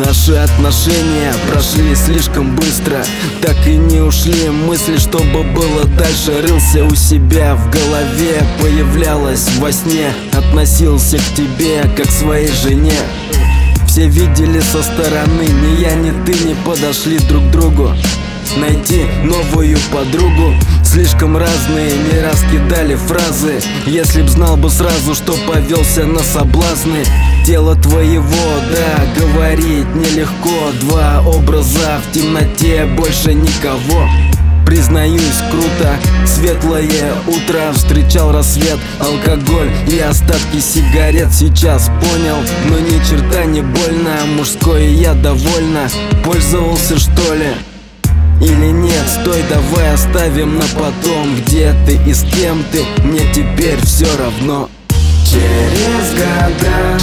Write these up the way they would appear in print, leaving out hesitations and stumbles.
Наши отношения прошли слишком быстро, так и не ушли мысли, чтобы было дальше. Рылся у себя в голове, появлялась во сне. Относился к тебе, как к своей жене. Все видели со стороны, ни я, ни ты не подошли друг к другу. Найти новую подругу, слишком разные, не раскидали фразы. Если б знал бы сразу, что повелся на соблазны. Тело твоего, да, говорить нелегко. Два образа в темноте, больше никого. Признаюсь, круто, светлое утро, встречал рассвет, алкоголь и остатки сигарет. Сейчас понял, но ни черта не больно, мужское я довольна. Пользовался, что ли? Или нет, стой, давай оставим на потом. Где ты и с кем ты, мне теперь все равно. Через года,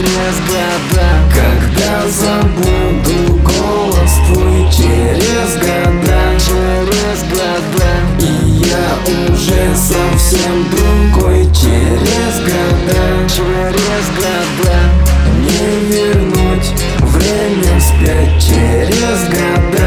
когда забуду голос твой. Через года, и я уже совсем другой. Через года, не вернуть время вспять. Через года,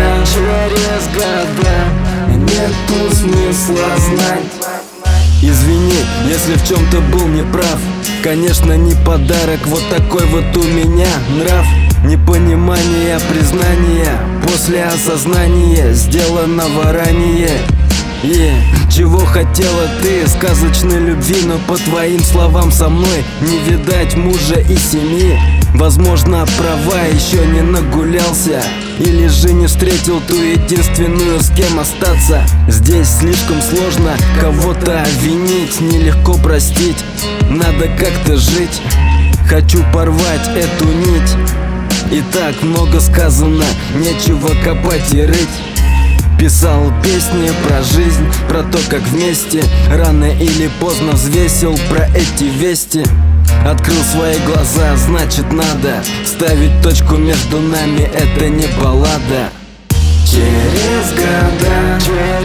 нету смысла знать. Извини, если в чем-то был неправ. Конечно, не подарок, вот такой вот у меня нрав. Непонимание, признание, после осознания сделанного ранее. Чего хотела ты, сказочной любви, но по твоим словам со мной не видать мужа и семьи. Возможно, права, еще не нагулялся, или же не встретил ту единственную, с кем остаться. Здесь слишком сложно кого-то обвинить, нелегко простить, надо как-то жить. Хочу порвать эту нить, и так много сказано, нечего копать и рыть. Писал песни про жизнь, про то, как вместе. Рано или поздно взвесил про эти вести. Открыл свои глаза, значит надо ставить точку между нами, это не баллада. Через года,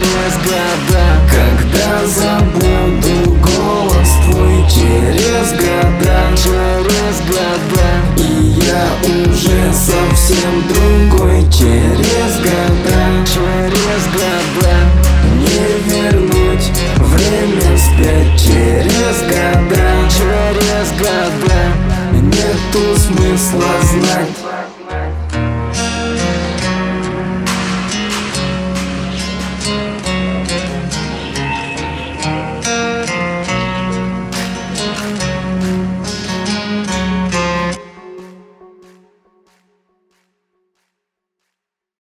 когда забуду голос твой. Через года, и я уже совсем другой.